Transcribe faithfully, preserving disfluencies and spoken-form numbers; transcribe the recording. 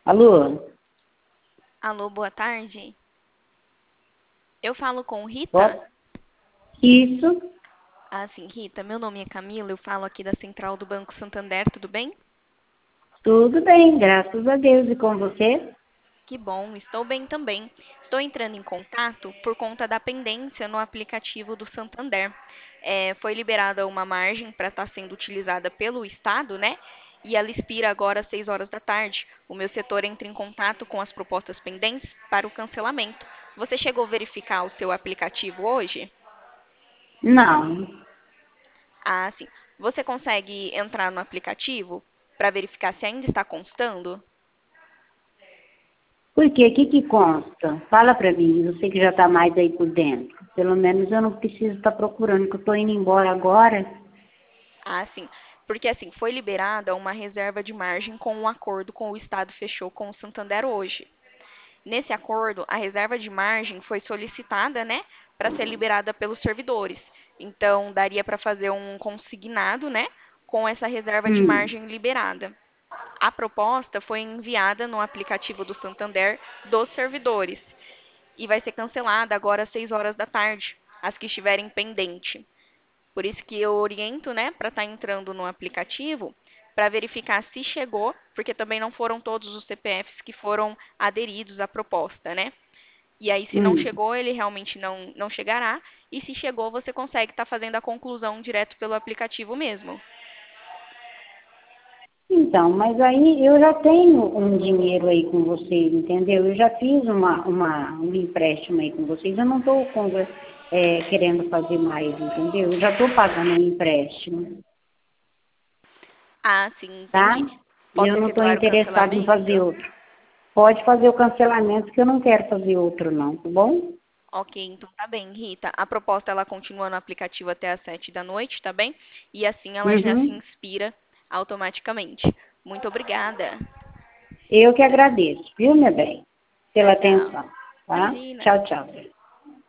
Alô? Alô, boa tarde. Eu falo com Rita? Boa- Isso, Ah, sim, Rita. Meu nome é Camila, eu falo aqui da Central do Banco Santander, tudo bem? tudo bem, graças a Deus. E com você? Que bom, estou bem também. Estou entrando em contato por conta da pendência no aplicativo do Santander. É, foi liberada uma margem para estar sendo utilizada pelo Estado, né? E ela expira agora às seis horas da tarde. O meu setor entra em contato com as propostas pendentes para o cancelamento. Você chegou a verificar o seu aplicativo hoje? Não. Ah, sim. Você consegue entrar no aplicativo para verificar se ainda está constando? Por quê? O que que consta? Fala pra mim, você que já está mais aí por dentro. Pelo menos eu não preciso estar procurando, que eu estou indo embora agora. Ah, sim. Porque assim, foi liberada uma reserva de margem com um acordo com o Estado fechou com o Santander hoje. Nesse acordo, a reserva de margem foi solicitada, né, para ser liberada pelos servidores. Então, daria para fazer um consignado, né, com essa reserva de Hum. margem liberada. A proposta foi enviada no aplicativo do Santander dos servidores e vai ser cancelada agora às seis horas da tarde, as que estiverem pendente. Por isso que eu oriento, né, para estar entrando no aplicativo para verificar se chegou, porque também não foram todos os C P Fs que foram aderidos à proposta, né? E aí, se não Hum. chegou, ele realmente não, não chegará. E se chegou, você consegue estar fazendo a conclusão direto pelo aplicativo mesmo. Então, mas aí eu já tenho um dinheiro aí com vocês, entendeu? Eu já fiz uma, uma, um empréstimo aí com vocês, eu não estou querendo fazer mais, entendeu? Eu já estou pagando um empréstimo. Ah, sim, Tá? entendi. Posso Eu não estou efetuar o interessado em fazer cancelamento? outro. Pode fazer o cancelamento, que eu não quero fazer outro, não, tá bom? Ok, então tá bem, Rita. A proposta ela continua no aplicativo até às sete da noite, tá bem? E assim ela já se Uhum. inspira automaticamente. Muito obrigada. Eu que agradeço, viu, meu bem? Tchau, Pela tchau. atenção, tá? Imagina. Tchau, tchau.